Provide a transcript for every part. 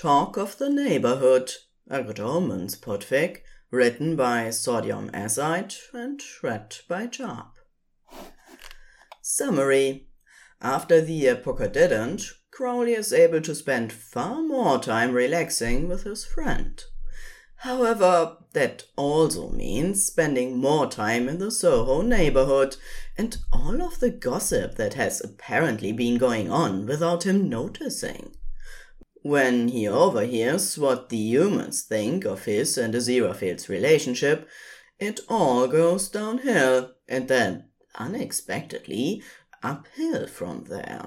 Talk of the Neighborhood, a Good Omens podfic, written by Sodium Azide and read by Jarp. Summary. After the year Pucker didn't, Crowley is able to spend far more time relaxing with his friend. However, that also means spending more time in the Soho neighborhood and all of the gossip that has apparently been going on without him noticing. When he overhears what the humans think of his and Aziraphale's relationship, it all goes downhill and then, unexpectedly, uphill from there.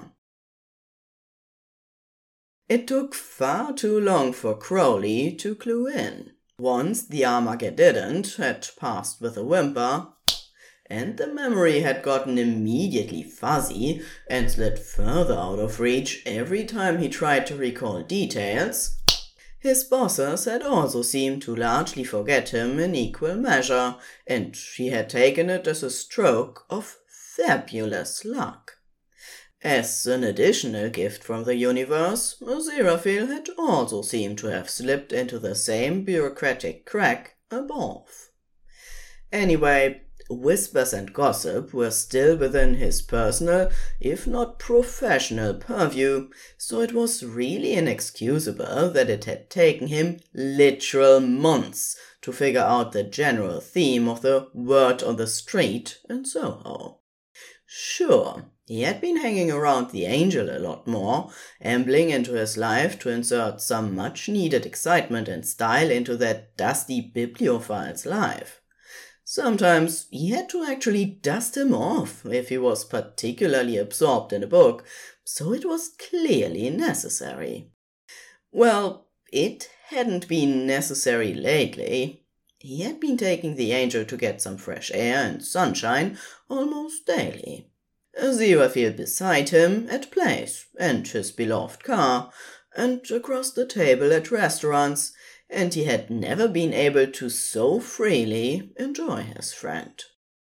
It took far too long for Crowley to clue in. Once the Armageddon had passed with a whimper, and the memory had gotten immediately fuzzy and slid further out of reach every time he tried to recall details, his bosses had also seemed to largely forget him in equal measure, and he had taken it as a stroke of fabulous luck. As an additional gift from the universe, Aziraphale had also seemed to have slipped into the same bureaucratic crack above. Anyway, whispers and gossip were still within his personal, if not professional, purview, so it was really inexcusable that it had taken him literal months to figure out the general theme of the word on the street in Soho. Sure, he had been hanging around the Angel a lot more, ambling into his life to insert some much-needed excitement and style into that dusty bibliophile's life. Sometimes he had to actually dust him off if he was particularly absorbed in a book, so it was clearly necessary. Well, it hadn't been necessary lately. He had been taking the Angel to get some fresh air and sunshine almost daily. Aziraphale beside him at plays and his beloved car, and across the table at restaurants, and he had never been able to so freely enjoy his friend.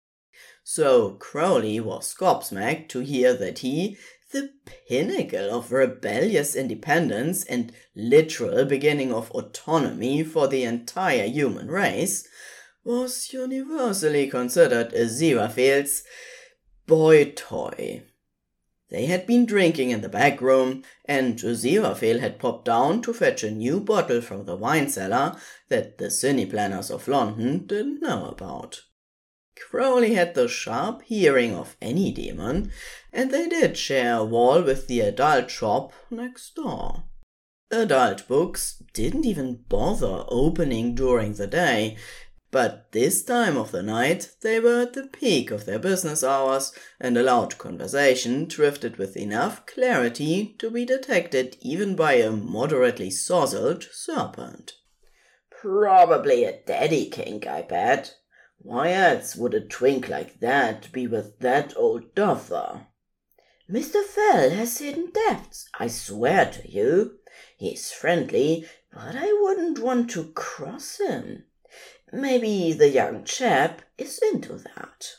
So Crowley was gobsmacked to hear that he, the pinnacle of rebellious independence and literal beginning of autonomy for the entire human race, was universally considered Aziraphale's boy toy. They had been drinking in the back room, and Aziraphale had popped down to fetch a new bottle from the wine cellar that the cine planners of London didn't know about. Crowley had the sharp hearing of any demon, and they did share a wall with the adult shop next door. Adult books didn't even bother opening during the day, but this time of the night they were at the peak of their business hours, and a loud conversation drifted with enough clarity to be detected even by a moderately sozzled serpent. "Probably a daddy kink, I bet. Why else would a twink like that be with that old duffer? Mr. Fell has hidden depths, I swear to you. He's friendly, but I wouldn't want to cross him. Maybe the young chap is into that."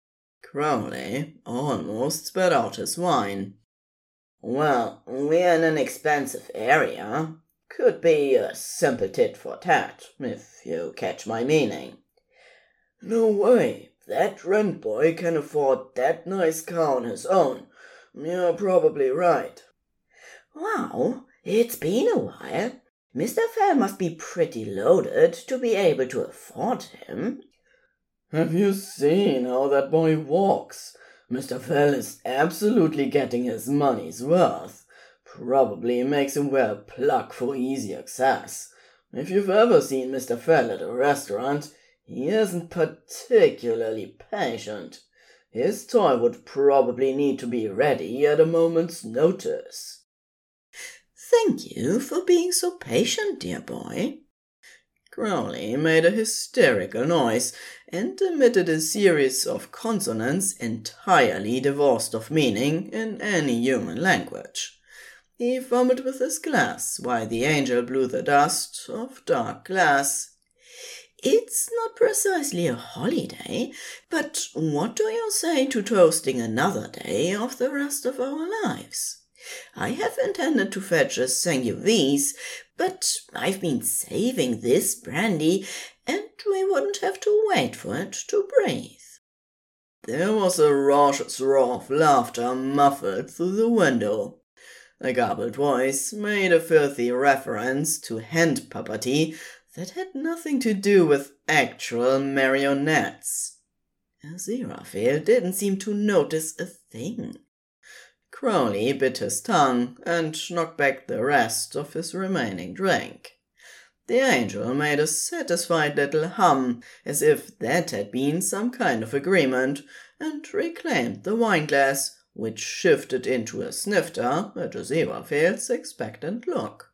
Crowley almost spat out his wine. "Well, we're in an expensive area. Could be a simple tit for tat, if you catch my meaning." "No way. That rent boy can afford that nice car on his own. You're probably right." "Wow, it's been a while. Mr. Fell must be pretty loaded to be able to afford him." "Have you seen how that boy walks? Mr. Fell is absolutely getting his money's worth. Probably makes him wear a plug for easy access. If you've ever seen Mr. Fell at a restaurant, he isn't particularly patient. His toy would probably need to be ready at a moment's notice." "Thank you for being so patient, dear boy." Crowley made a hysterical noise and emitted a series of consonants entirely divorced of meaning in any human language. He fumbled with his glass while the Angel blew the dust of dark glass. "It's not precisely a holiday, but what do you say to toasting another day of the rest of our lives? I have intended to fetch a Sangiovese, But I've been saving this brandy, and we wouldn't have to wait for it to breathe." There was a raucous roar of laughter muffled through the window. A garbled voice made a filthy reference to hand puppetry that had nothing to do with actual marionettes. Aziraphale didn't seem to notice a thing. Crowley bit his tongue and knocked back the rest of his remaining drink. The angel made a satisfied little hum, as if that had been some kind of agreement, and reclaimed the wineglass, which shifted into a snifter at Aziraphale's expectant look.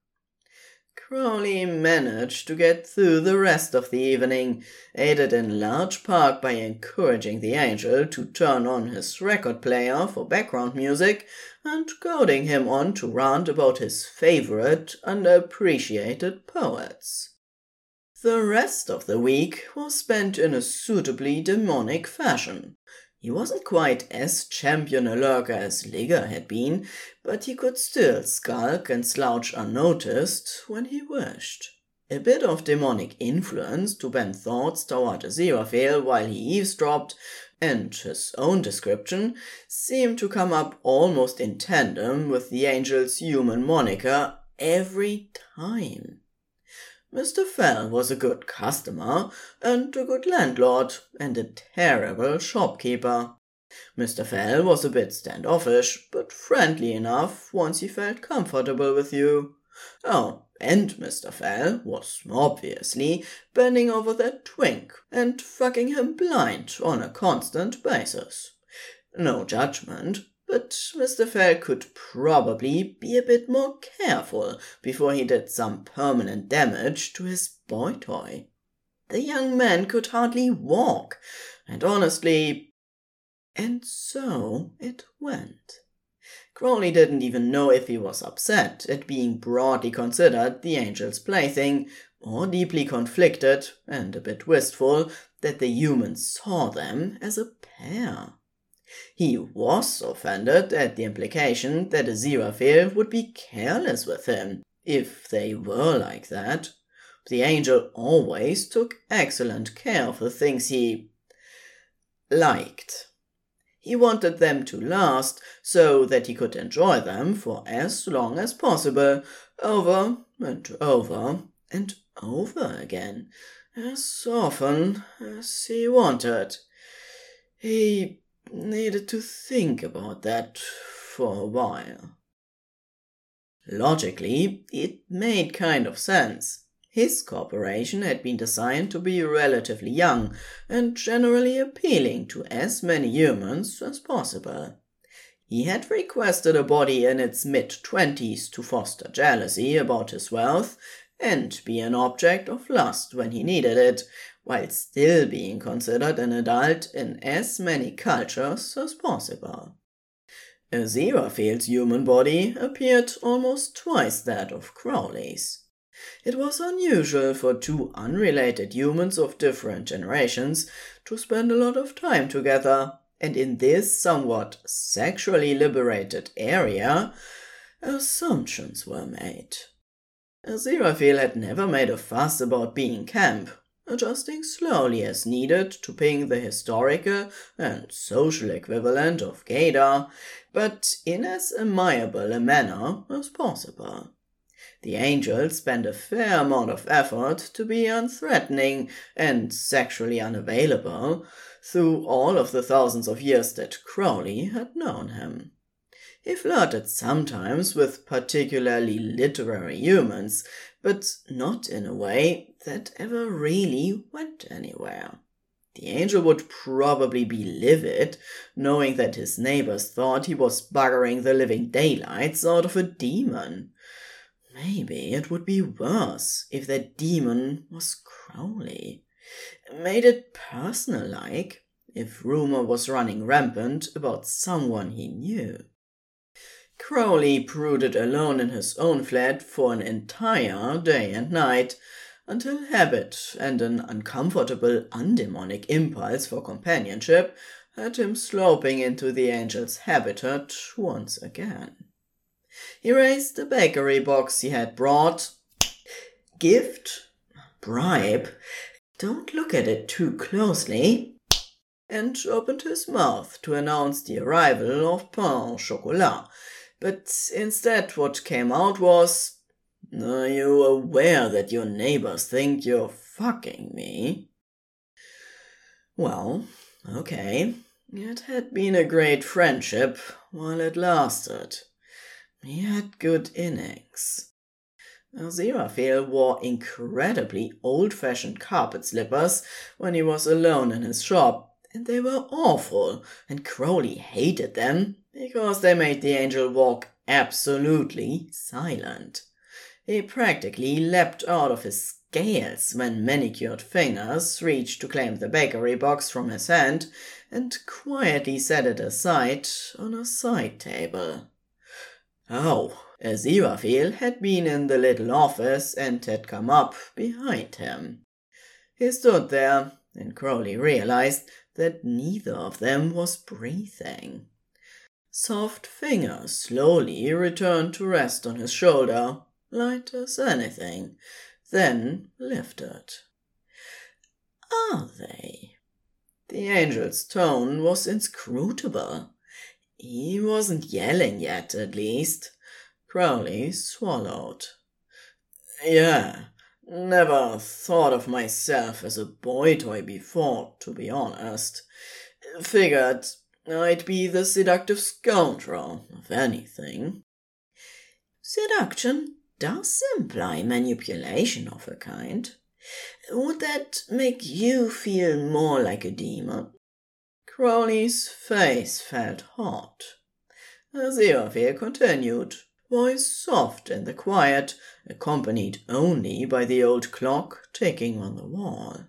Crowley managed to get through the rest of the evening, aided in large part by encouraging the angel to turn on his record player for background music and goading him on to rant about his favorite underappreciated poets. The rest of the week was spent in a suitably demonic fashion. He wasn't quite as champion a lurker as Ligger had been, but he could still skulk and slouch unnoticed when he wished. A bit of demonic influence to bend thoughts toward Aziraphale while he eavesdropped, and his own description, seemed to come up almost in tandem with the angel's human moniker every time. Mr. Fell was a good customer, and a good landlord, and a terrible shopkeeper. Mr. Fell was a bit standoffish, but friendly enough once he felt comfortable with you. Oh, and Mr. Fell was obviously bending over that twink and fucking him blind on a constant basis. No judgment, but Mr. Fell could probably be a bit more careful before he did some permanent damage to his boy toy. The young man could hardly walk, and honestly... And so it went. Crowley didn't even know if he was upset at being broadly considered the angel's plaything, or deeply conflicted and a bit wistful that the humans saw them as a pair. He was offended at the implication that Aziraphale would be careless with him, if they were like that. The angel always took excellent care of the things he liked. He wanted them to last, so that he could enjoy them for as long as possible, over and over and over again, as often as he wanted. He needed to think about that for a while. Logically, it made kind of sense. His corporation had been designed to be relatively young and generally appealing to as many humans as possible. He had requested a body in its mid-20s to foster jealousy about his wealth and be an object of lust when he needed it, while still being considered an adult in as many cultures as possible. Aziraphale's human body appeared almost twice that of Crowley's. It was unusual for two unrelated humans of different generations to spend a lot of time together, and in this somewhat sexually liberated area, assumptions were made. Aziraphale had never made a fuss about being camp, adjusting slowly as needed to ping the historical and social equivalent of gaydar, but in as amiable a manner as possible. The angel spent a fair amount of effort to be unthreatening and sexually unavailable through all of the thousands of years that Crowley had known him. He flirted sometimes with particularly literary humans, but not in a way that ever really went anywhere. The angel would probably be livid, knowing that his neighbors thought he was buggering the living daylights out of a demon. Maybe it would be worse if that demon was Crowley. Made it personal-like, if rumor was running rampant about someone he knew. Crowley brooded alone in his own flat for an entire day and night, until habit and an uncomfortable undemonic impulse for companionship had him sloping into the angel's habitat once again. He raised the bakery box he had brought, gift? Bribe? Don't look at it too closely. And opened his mouth to announce the arrival of pain au chocolat, but instead what came out was, "Are you aware that your neighbors think you're fucking me?" Well, okay, it had been a great friendship while it lasted. He had good innings. Aziraphale wore incredibly old-fashioned carpet slippers when he was alone in his shop, and they were awful, and Crowley hated them because they made the angel walk absolutely silent. He practically leapt out of his scales when manicured fingers reached to claim the bakery box from his hand and quietly set it aside on a side table. Oh, Aziraphale had been in the little office and had come up behind him. He stood there, and Crowley realized that neither of them was breathing. Soft fingers slowly returned to rest on his shoulder, light as anything, then lifted. Are they? The angel's tone was inscrutable. He wasn't yelling yet, at least. Crowley swallowed. Yeah, never thought of myself as a boy toy before, to be honest. Figured I'd be the seductive scoundrel, if anything. Seduction does imply manipulation of a kind. Would that make you feel more like a demon? Crowley's face felt hot. Aziraphale continued, voice soft in the quiet, accompanied only by the old clock ticking on the wall.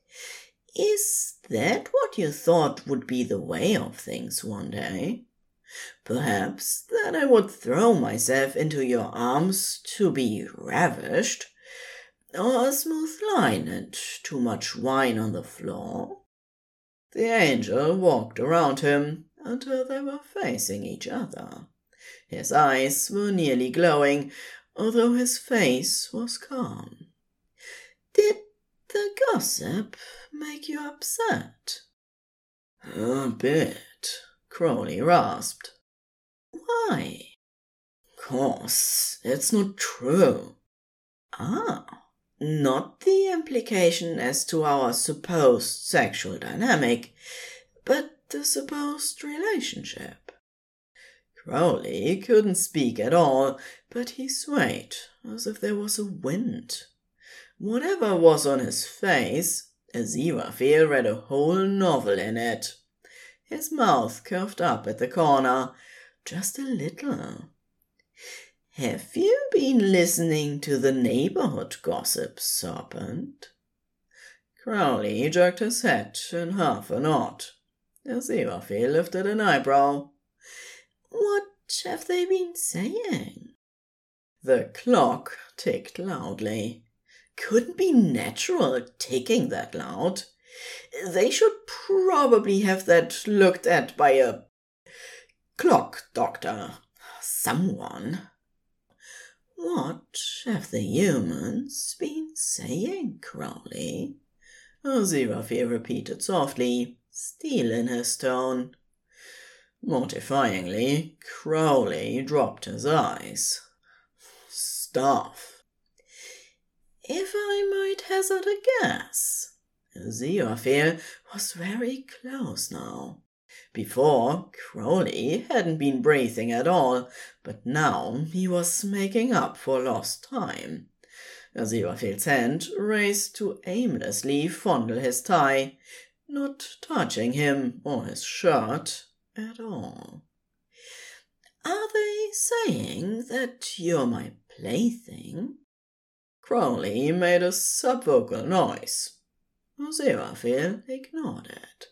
Is that what you thought would be the way of things one day? Perhaps that I would throw myself into your arms to be ravished, or a smooth line and too much wine on the floor? The angel walked around him until they were facing each other. His eyes were nearly glowing, although his face was calm. Did the gossip make you upset? A bit, Crowley rasped. Why? 'Cause it's not true. Ah, not the implication as to our supposed sexual dynamic, but the supposed relationship. Crowley couldn't speak at all, but he swayed as if there was a wind. Whatever was on his face, Aziraphale read a whole novel in it. His mouth curved up at the corner, just a little. Have you been listening to the neighborhood gossip, Serpent? Crowley jerked his head in half a nod. Aziraphale lifted an eyebrow. What have they been saying? The clock ticked loudly. Couldn't be natural ticking that loud. They should probably have that looked at by a clock doctor. Someone. What have the humans been saying, Crowley? Aziraphale repeated softly, steel in his tone. Mortifyingly, Crowley dropped his eyes. Stuff. If I might hazard a guess, Aziraphale was very close now. Before, Crowley hadn't been breathing at all, but now he was making up for lost time. Aziraphale's hand raised to aimlessly fondle his tie, not touching him or his shirt at all. Are they saying that you're my plaything? Crowley made a subvocal noise. Aziraphale ignored it.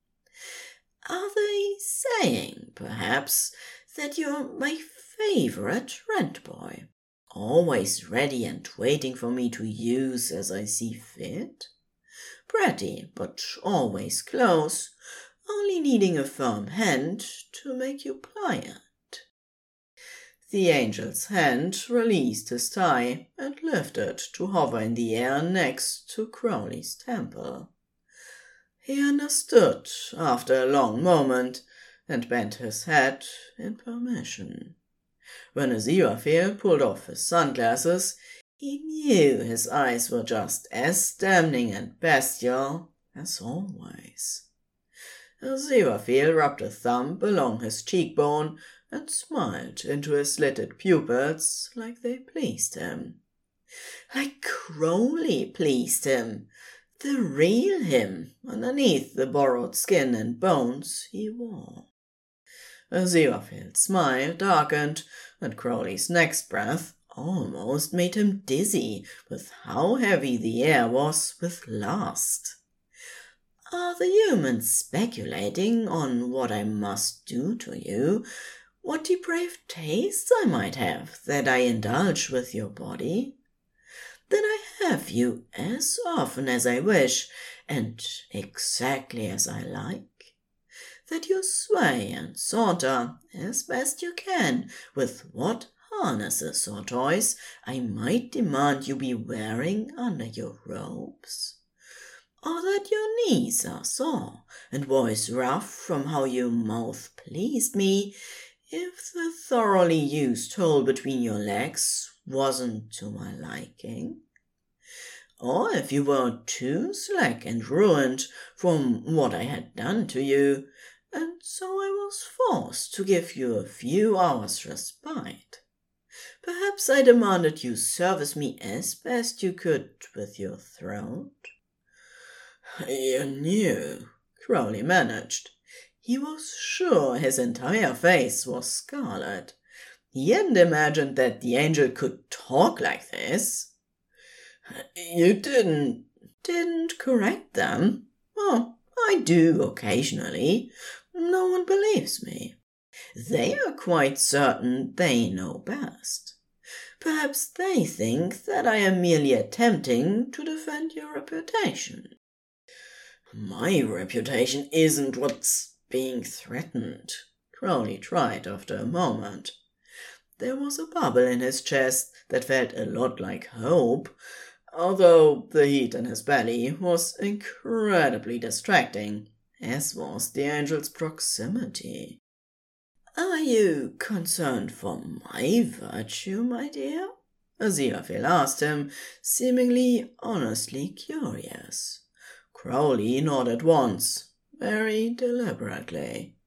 Are they saying, perhaps, that you're my favorite rent boy, always ready and waiting for me to use as I see fit? Pretty, but always close, only needing a firm hand to make you pliant. The angel's hand released his tie and lifted to hover in the air next to Crowley's temple. He understood after a long moment and bent his head in permission. When Aziraphale pulled off his sunglasses, he knew his eyes were just as damning and bestial as always. Aziraphale rubbed a thumb along his cheekbone and smiled into his slitted pupils like they pleased him. Like Crowley pleased him, the real him underneath the borrowed skin and bones he wore. Aziraphale's smile darkened, and Crowley's next breath almost made him dizzy with how heavy the air was with lust. Are the humans speculating on what I must do to you? What depraved tastes I might have that I indulge with your body? Then I have you as often as I wish, and exactly as I like. That you sway and saunter as best you can with what harnesses or toys I might demand you be wearing under your robes. Or that your knees are sore and voice rough from how your mouth pleased me, if the thoroughly used hole between your legs wasn't to my liking. Or if you were too slack and ruined from what I had done to you, and so I was forced to give you a few hours' respite. Perhaps I demanded you service me as best you could with your throat. You knew, Crowley managed. He was sure his entire face was scarlet. He hadn't imagined that the angel could talk like this. You didn't correct them? Oh, I do occasionally. No one believes me. They are quite certain they know best. Perhaps they think that I am merely attempting to defend your reputation. My reputation isn't what's being threatened, Crowley tried after a moment. There was a bubble in his chest that felt a lot like hope, although the heat in his belly was incredibly distracting, as was the angel's proximity. Are you concerned for my virtue, my dear? Aziraphale asked him, seemingly honestly curious. Crowley nodded once, very deliberately.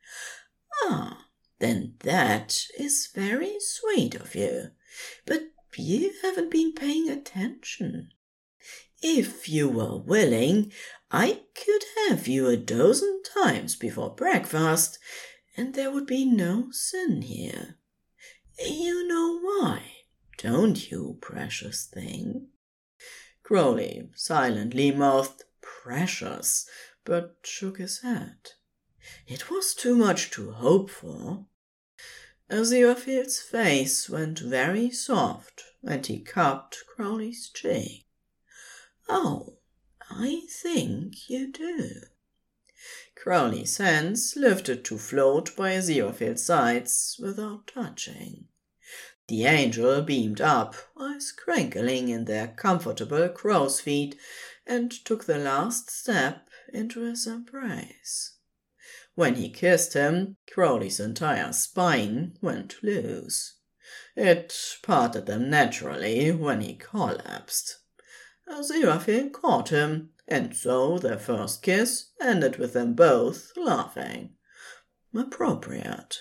Ah, then that is very sweet of you, but you haven't been paying attention. If you were willing, I could have you a dozen times before breakfast, and there would be no sin here. You know why, don't you, precious thing? Crowley silently mouthed precious, but shook his head. It was too much to hope for. Aziraphale's face went very soft, and he cupped Crowley's cheek. Oh, I think you do. Crowley's hands lifted to float by Aziraphale's sides without touching. The angel beamed up, eyes crinkling in their comfortable crow's feet, and took the last step into his embrace. When he kissed him, Crowley's entire spine went loose. It parted them naturally when he collapsed. Aziraphale caught him, and so their first kiss ended with them both laughing. Appropriate.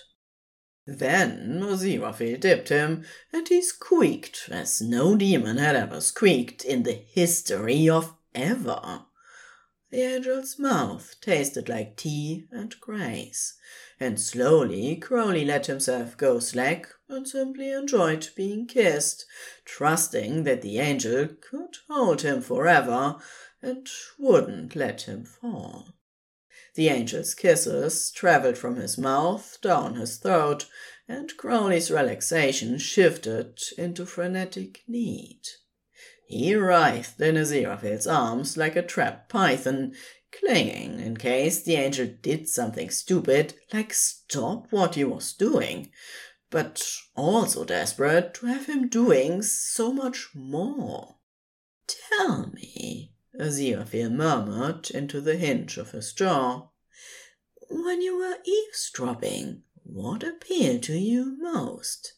Then Aziraphale dipped him, and he squeaked as no demon had ever squeaked in the history of ever. The angel's mouth tasted like tea and grace, and slowly Crowley let himself go slack and simply enjoyed being kissed, trusting that the angel could hold him forever and wouldn't let him fall. The angel's kisses travelled from his mouth down his throat, and Crowley's relaxation shifted into frenetic need. He writhed in Aziraphale's arms like a trapped python, clinging in case the angel did something stupid like stop what he was doing. but also desperate to have him doing so much more. "Tell me," Aziraphale murmured into the hinge of his jaw, "when you were eavesdropping, what appealed to you most?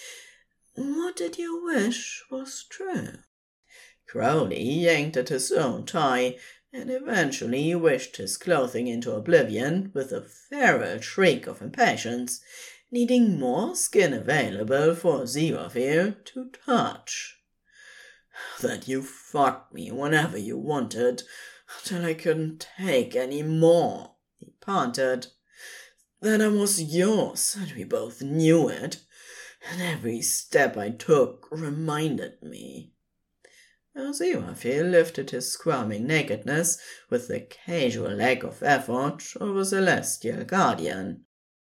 What did you wish was true?" Crowley yanked at his own tie and eventually wished his clothing into oblivion with a feral shriek of impatience, needing more skin available for Aziraphale to touch. "That you fucked me whenever you wanted, till I couldn't take any more," he panted. "That I was yours, and we both knew it, and every step I took reminded me." Aziraphale lifted his squirming nakedness with the casual lack of effort of a celestial guardian.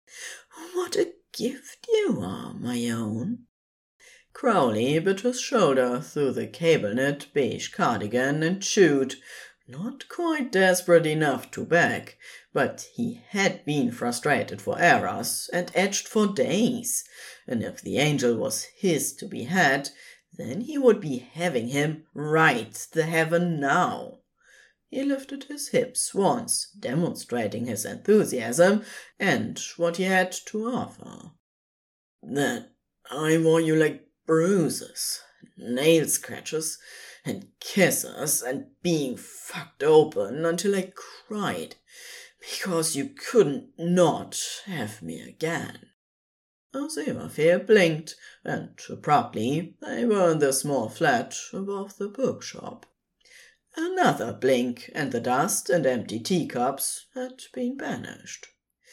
"What a gift you are, my own." Crowley bit his shoulder through the cable-knit beige cardigan and chewed, not quite desperate enough to beg, but he had been frustrated for hours and edged for days, and if the angel was his to be had, then he would be having him right the heaven now. He lifted his hips once, demonstrating his enthusiasm and what he had to offer. "That I wore you like bruises, nail scratches, and kisses, and being fucked open until I cried, because you couldn't not have me again." Aziraphale blinked, and abruptly they were in the small flat above the bookshop. Another blink, and the dust and empty teacups had been banished.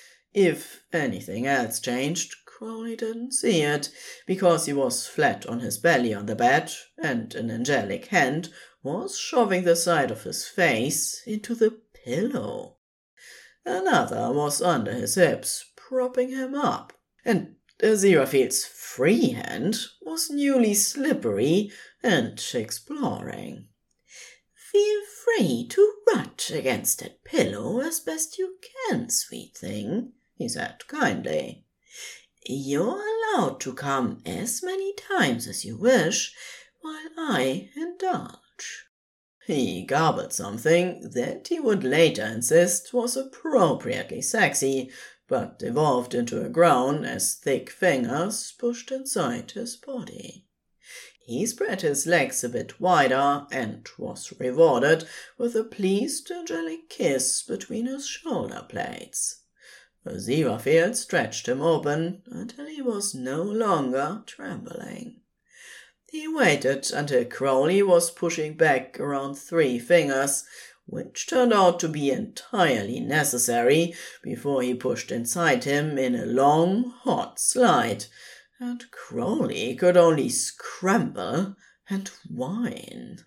If anything else changed, Crowley didn't see it, because he was flat on his belly on the bed, and an angelic hand was shoving the side of his face into the pillow. Another was under his hips, propping him up, and Aziraphale's free hand was newly slippery and exploring. "Feel free to rut against that pillow as best you can, sweet thing," he said kindly. "You're allowed to come as many times as you wish, while I indulge." He garbled something that he would later insist was appropriately sexy, but evolved into a groan as thick fingers pushed inside his body. He spread his legs a bit wider and was rewarded with a pleased angelic kiss between his shoulder blades. Aziraphale stretched him open until he was no longer trembling. He waited until Crowley was pushing back around 3 fingers, which turned out to be entirely necessary, before he pushed inside him in a long, hot slide, and Crowley could only scramble and whine.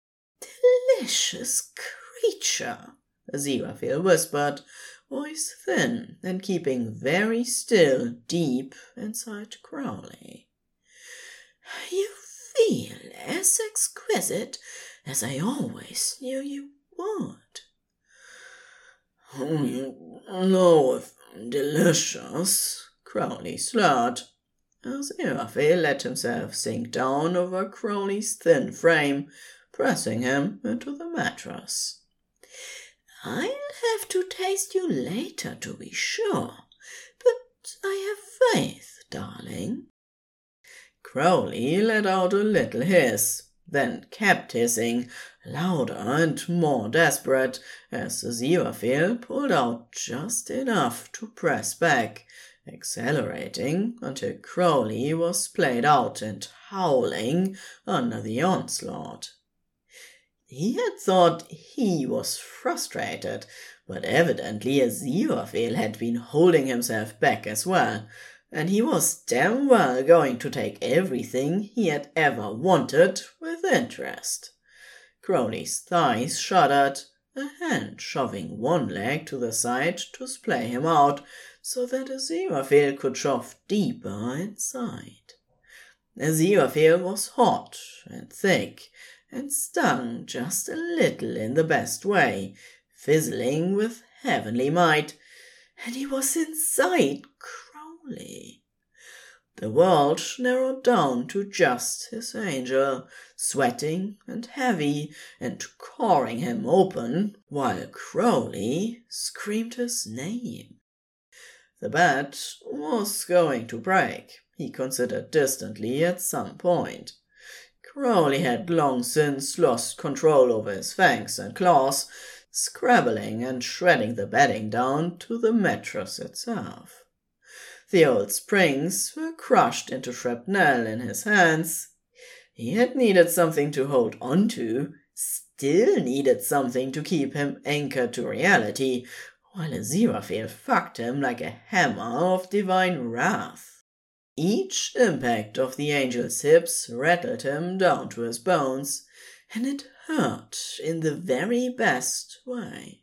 "Delicious creature," Aziraphale whispered, voice thin and keeping very still deep inside Crowley. "You feel as exquisite as I always knew you would." "No, if delicious," Crowley slurred. Aziraphale let himself sink down over Crowley's thin frame, pressing him into the mattress. "I'll have to taste you later to be sure, but I have faith, darling." Crowley let out a little hiss, then kept hissing, louder and more desperate, as Aziraphale pulled out just enough to press back, accelerating until Crowley was splayed out and howling under the onslaught. He had thought he was frustrated, but evidently Aziraphale had been holding himself back as well, and he was damn well going to take everything he had ever wanted with interest. Crowley's thighs shuddered, a hand shoving one leg to the side to splay him out, so that Aziraphale could shove deeper inside. Aziraphale was hot and thick, and stung just a little in the best way, fizzling with heavenly might, and he was inside Crowley. The world narrowed down to just his angel, sweating and heavy and clawing him open, while Crowley screamed his name. The bed was going to break, he considered distantly at some point. Crowley had long since lost control over his fangs and claws, scrabbling and shredding the bedding down to the mattress itself. The old springs were crushed into shrapnel in his hands. He had needed something to hold on to, still needed something to keep him anchored to reality, while Aziraphale fucked him like a hammer of divine wrath. Each impact of the angel's hips rattled him down to his bones, and it hurt in the very best way.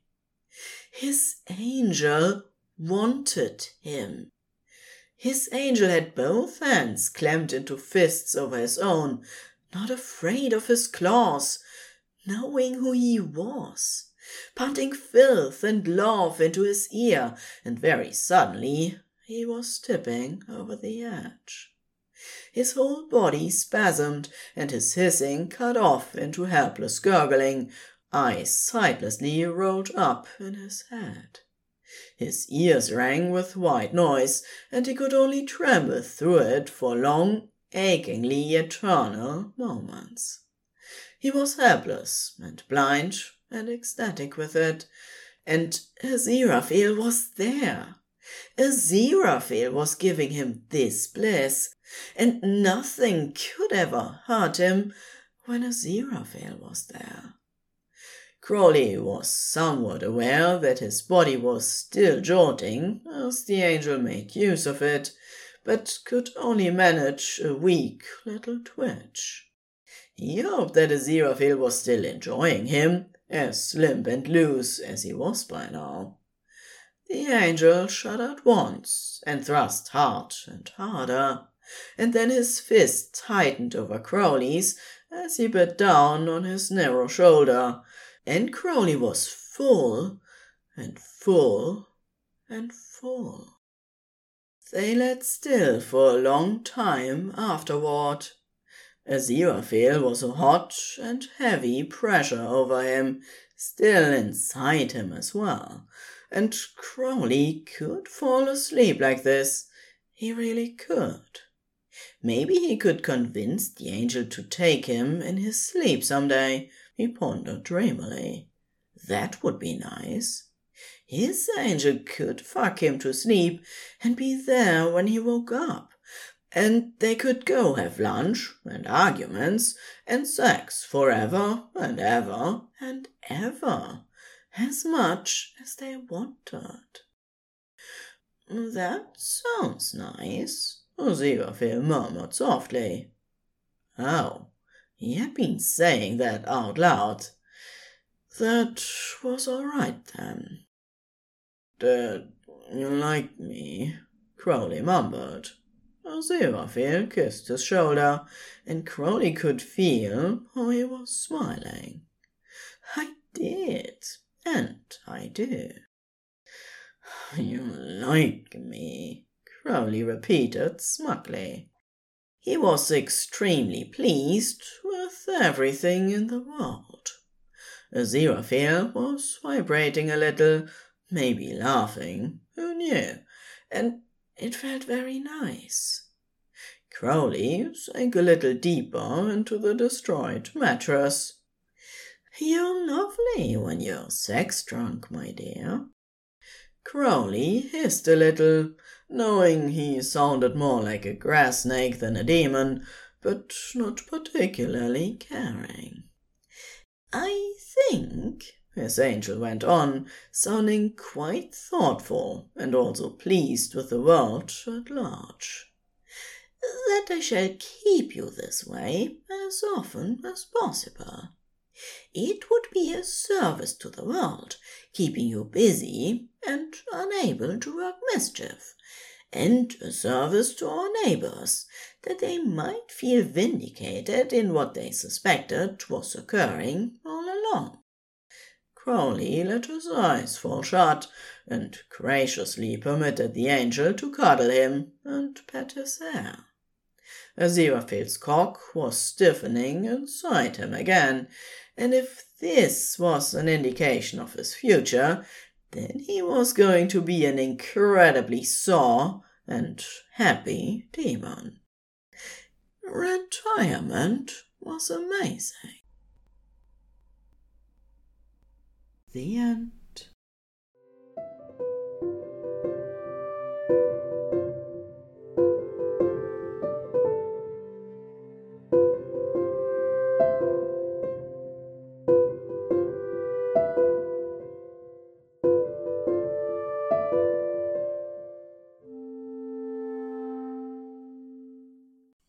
His angel wanted him. His angel had both hands clamped into fists over his own, not afraid of his claws, knowing who he was, punting filth and love into his ear, and very suddenly he was tipping over the edge. His whole body spasmed, and his hissing cut off into helpless gurgling, eyes sightlessly rolled up in his head. His ears rang with white noise, and he could only tremble through it for long, achingly eternal moments. He was helpless and blind and ecstatic with it, and Aziraphale was there. Aziraphale was giving him this bliss, and nothing could ever hurt him when Aziraphale was there. Crowley was somewhat aware that his body was still jolting as the angel made use of it, but could only manage a weak little twitch. He hoped that Aziraphale was still enjoying him, as limp and loose as he was by now. The angel shuddered once and thrust hard and harder, and then his fist tightened over Crowley's as he bit down on his narrow shoulder, and Crowley was full and full and full. They lay still for a long time afterward. Aziraphale was a hot and heavy pressure over him, still inside him as well, and Crowley could fall asleep like this. He really could. Maybe he could convince the angel to take him in his sleep some day, he pondered dreamily. That would be nice. His angel could fuck him to sleep and be there when he woke up, and they could go have lunch and arguments and sex forever and ever and ever, as much as they wanted. That sounds nice, Aziraphale murmured softly. Oh, he had been saying that out loud. That was all right then. Did you like me? Crowley mumbled. Aziraphale kissed his shoulder, and Crowley could feel how he was smiling. I did, and I do. You like me, Crowley repeated smugly. He was extremely pleased with everything in the world. Aziraphale was vibrating a little, maybe laughing, who knew, and it felt very nice. Crowley sank a little deeper into the destroyed mattress. You're lovely when you're sex-drunk, my dear. Crowley hissed a little, knowing he sounded more like a grass snake than a demon, but not particularly caring. I think, his angel went on, sounding quite thoughtful and also pleased with the world at large, that I shall keep you this way as often as possible. It would be a service to the world, keeping you busy and unable to work mischief, and a service to our neighbors, that they might feel vindicated in what they suspected was occurring all along. Crowley let his eyes fall shut and graciously permitted the angel to cuddle him and pet his hair. Aziraphale's cock was stiffening inside him again, and if this was an indication of his future, then he was going to be an incredibly sore and happy demon. Retirement was amazing. The end.